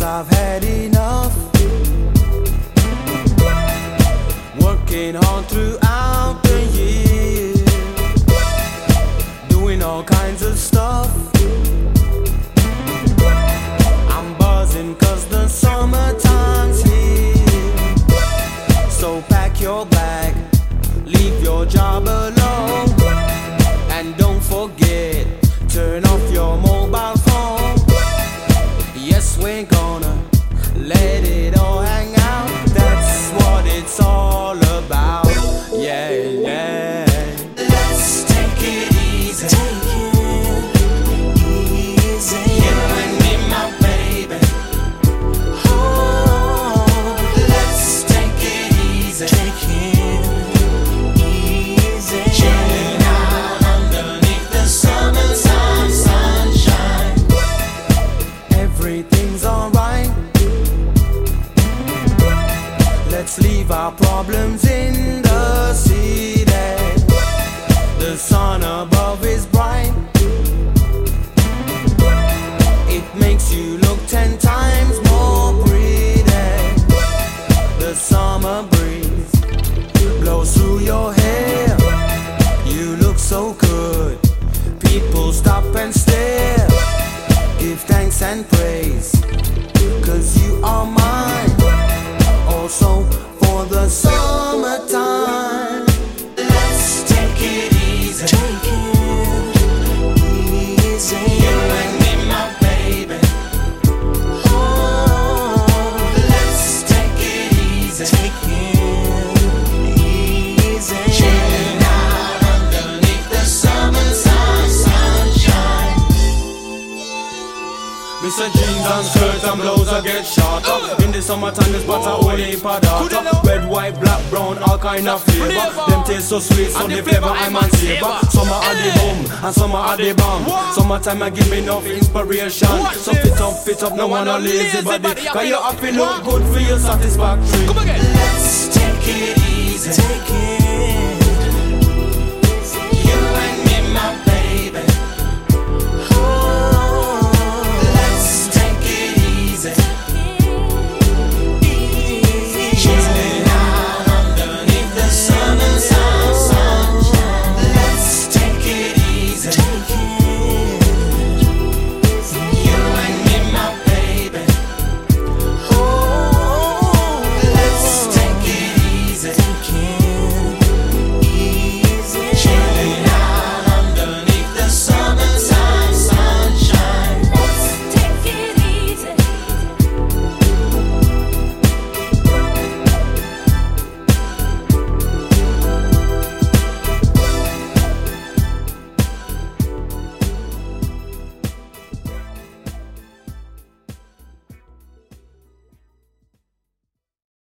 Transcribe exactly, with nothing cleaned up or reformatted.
I've had enough. Working hard throughout the year, doing all kinds of stuff. I'm buzzing cause the summertime's here. So pack your bag, leave your job alone, and don't forget, turn off your mobile phone. Yes, we're gonna let it all hang out. That's what it's all about. Yeah, yeah. Let's take it easy. Take it easy. You and me, my baby. Oh, let's take it easy. Take it easy. Chilling out underneath the summertime sunshine. Everything's alright. Let's leave our problems in the city. The sun above is bright. It makes you look ten times more pretty. The summer breeze blows through your hair. You look so good. People stop and stare. Give thanks and praise, cause you are mine. Also for the summertime. Let's take it easy. Take it easy. You and me, my baby. Oh, let's take it easy. Take it easy. Chilling out underneath the summertime sunshine. Mister jeans and skirts and blouse I get shorter. In the summertime this butter only for daughter. Red, white, black, brown, all kind of flavor. Them taste so sweet, so the flavor I'm on savor. Summer are the boom and summer are the bomb. Summertime I give me enough inspiration. So fit up, fit up, no one a lazy body. Cause you have to look good for your satisfaction. Let's take it easy. Take it